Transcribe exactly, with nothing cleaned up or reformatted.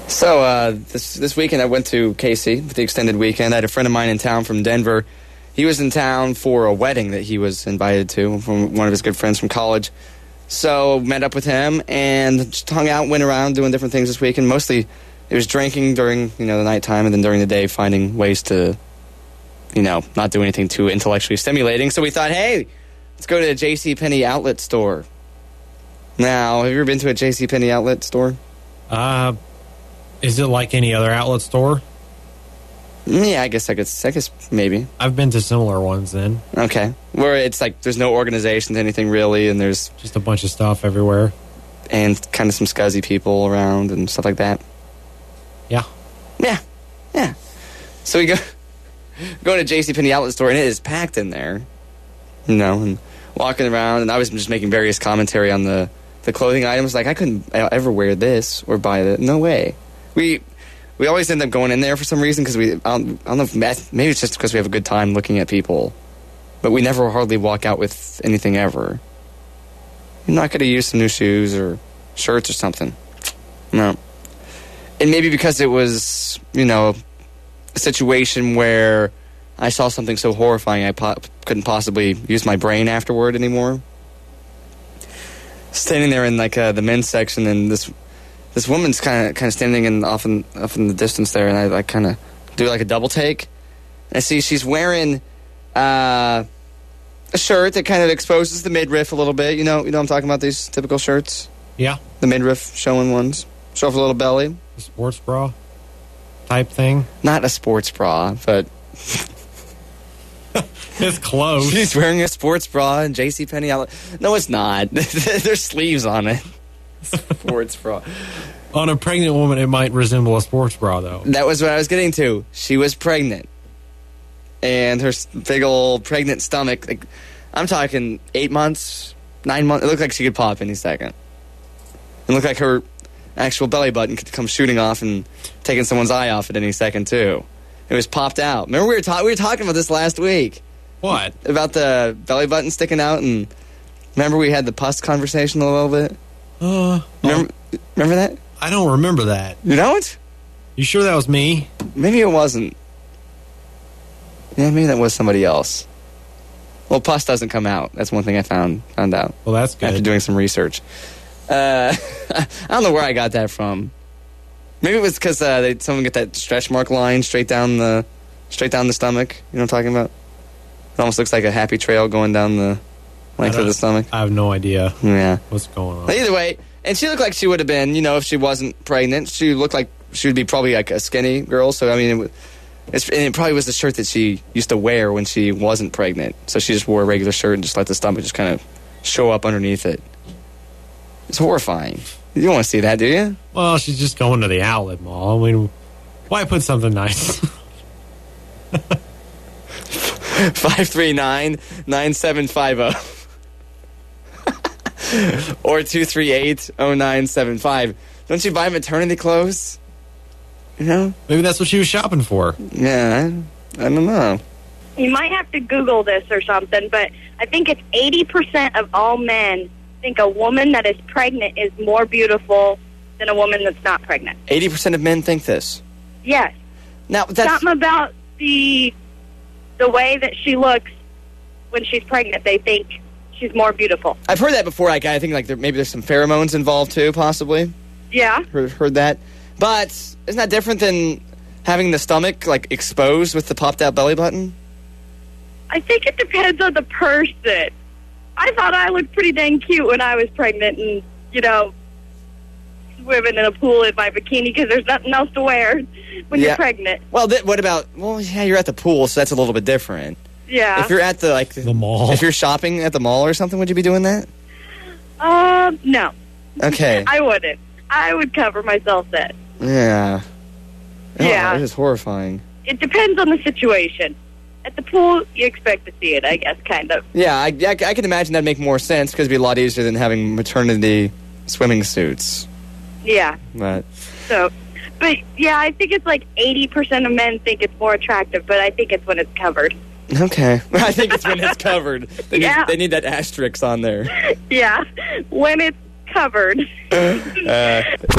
So uh, this this weekend I went to K C for the extended weekend. I had a friend of mine in town from Denver. He was in town for a wedding that he was invited to from one of his good friends from college. So met up with him and just hung out, went around doing different things this weekend. Mostly it was drinking during you know the nighttime, and then during the day finding ways to you know not do anything too intellectually stimulating. So we thought, hey, let's go to a JCPenney outlet store. Now, have you ever been to a JCPenney outlet store? Uh, is it like any other outlet store? Yeah, I guess I could. I guess maybe. I've been to similar ones then. Okay, where it's like there's no organization to anything really, and there's just a bunch of stuff everywhere, and kind of some scuzzy people around and stuff like that. Yeah, yeah, yeah. So we go go to JCPenney outlet store, and it is packed in there. You know, and walking around, and I was just making various commentary on the the clothing items. Like I couldn't ever wear this or buy that. No way. We. We always end up going in there for some reason because we, I don't, I don't know if, maybe it's just because we have a good time looking at people. But we never hardly walk out with anything ever. You're not going to use some new shoes or shirts or something. No. And maybe because it was, you know, a situation where I saw something so horrifying I po- couldn't possibly use my brain afterward anymore. Standing there in like uh, the men's section, and this... This woman's kind of kind of standing in off in off in the distance there, and I like kind of do like a double take. And I see she's wearing uh, a shirt that kind of exposes the midriff a little bit. You know, you know, what I'm talking about these typical shirts. Yeah, the midriff showing ones, show off a little belly. A sports bra type thing. Not a sports bra, but it's close. She's wearing a sports bra and JCPenney outlet. No, it's not. There's sleeves on it. Sports bra. On a pregnant woman, it might resemble a sports bra, though. That was what I was getting to. She was pregnant. And her big old pregnant stomach, like, I'm talking eight months, nine months. It looked like she could pop any second. It looked like her actual belly button could come shooting off and taking someone's eye off at any second, too. It was popped out. Remember we were, ta- we were talking about this last week? What? About the belly button sticking out, and remember we had the pus conversation a little bit? Uh, remember, oh, remember that? I don't remember that. You don't? You sure that was me? Maybe it wasn't. Yeah, maybe that was somebody else. Well, pus doesn't come out. That's one thing I found found out. Well, that's good. After doing some research. Uh, I don't know where I got that from. Maybe it was because uh, they someone get that stretch mark line straight down the straight down the stomach. You know what I'm talking about? It almost looks like a happy trail going down the length of the stomach. I have no idea. Yeah. What's going on? Either way, and she looked like she would have been, you know, if she wasn't pregnant. She looked like she would be probably like a skinny girl. So, I mean, it, it's, and it probably was the shirt that she used to wear when she wasn't pregnant. So she just wore a regular shirt and just let the stomach just kind of show up underneath it. It's horrifying. You don't want to see that, do you? Well, she's just going to the outlet mall. I mean, why put something nice? five three nine, nine seven five zero or two three eight, oh nine seven five. Don't you buy maternity clothes? You know? Maybe that's what she was shopping for. Yeah, I, I don't know. You might have to Google this or something, but I think it's eighty percent of all men think a woman that is pregnant is more beautiful than a woman that's not pregnant. eighty percent of men think this? Yes. Now, that's... Something about the the way that she looks when she's pregnant, they think she's more beautiful. I've heard that before. Like, I think like there, maybe there's some pheromones involved too, possibly. Yeah. Heard, heard that. But isn't that different than having the stomach like exposed with the popped out belly button? I think it depends on the person. I thought I looked pretty dang cute when I was pregnant and, you know, swimming in a pool in my bikini because there's nothing else to wear when yeah. you're pregnant. Well, th- what about, well, yeah, you're at the pool, so that's a little bit different. Yeah. If you're at the, like... The mall. If you're shopping at the mall or something, would you be doing that? Um, no. Okay. I wouldn't. I would cover myself then. Yeah. Yeah. Oh, it is horrifying. It depends on the situation. At the pool, you expect to see it, I guess, kind of. Yeah, I, I, I can imagine that'd make more sense because it'd be a lot easier than having maternity swimming suits. Yeah. But... So, but, yeah, I think it's like eighty percent of men think it's more attractive, but I think it's when it's covered. Okay. I think it's when it's covered. They, yeah. need, they need that asterisk on there. Yeah. When it's covered. uh,